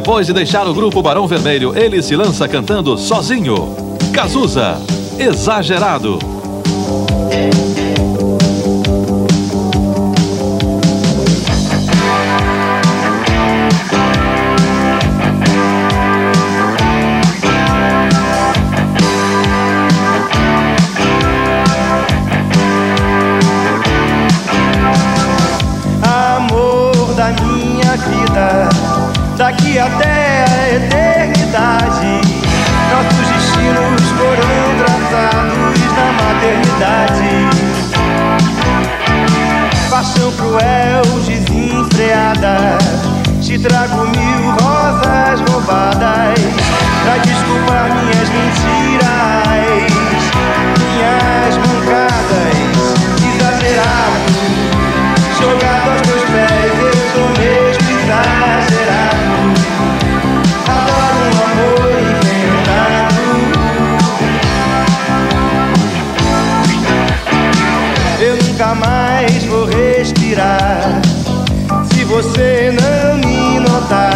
Depois de deixar o grupo Barão Vermelho, ele se lança cantando sozinho. Cazuza, Exagerado. Amor da minha vida, daqui até a eternidade, nossos destinos foram traçados na maternidade. Paixão cruel, desenfreada, te trago 1000 rosas roubadas pra desculpar minhas mentiras, minhas mancadas. Exagerado, jogado aos teus pés, eu sou mesmo exagerado. Adoro um amor inventado. Eu nunca mais vou respirar se você não me notar.